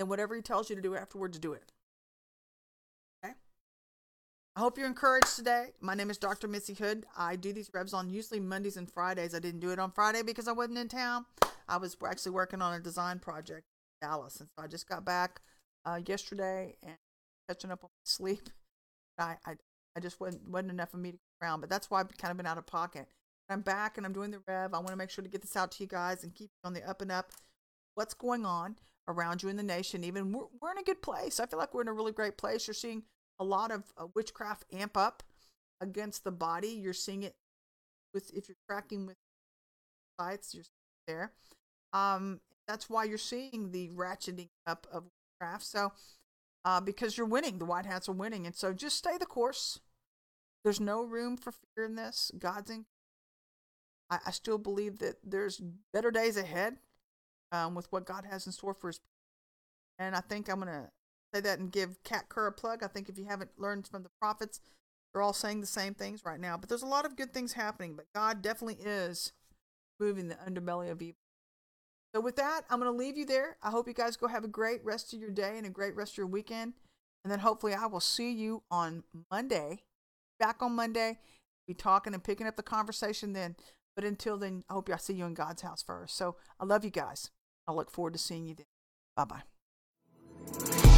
then whatever he tells you to do afterwards, do it. Okay? I hope you're encouraged today. My name is Doctor Missy Hood. I do these revs on usually Mondays and Fridays. I didn't do it on Friday because I wasn't in town. I was actually working on a design project in Dallas. And so I just got back uh, yesterday and catching up on sleep. I, I, I just wasn't, wasn't enough of me to go around. But that's why I've kind of been out of pocket. I'm back and I'm doing the rev. I want to make sure to get this out to you guys and keep you on the up and up. What's going on around you in the nation? Even we're, we're in a good place. I feel like we're in a really great place. You're seeing a lot of uh, witchcraft amp up against the body. You're seeing it with, if you're tracking with sites, you're there. Um, that's why you're seeing the ratcheting up of witchcraft. So, uh, because you're winning, the white hats are winning. And so just stay the course. There's no room for fear in this. God's in. I, I still believe that there's better days ahead um, with what God has in store for us. And I think I'm going to say that and give Kat Kerr a plug. I think if you haven't learned from the prophets, they're all saying the same things right now. But there's a lot of good things happening. But God definitely is moving the underbelly of evil. So with that, I'm going to leave you there. I hope you guys go have a great rest of your day and a great rest of your weekend. And then hopefully I will see you on Monday. Back on Monday. Be talking and picking up the conversation then. But until then, I hope I see you in God's house first. So I love you guys. I look forward to seeing you then. Bye-bye.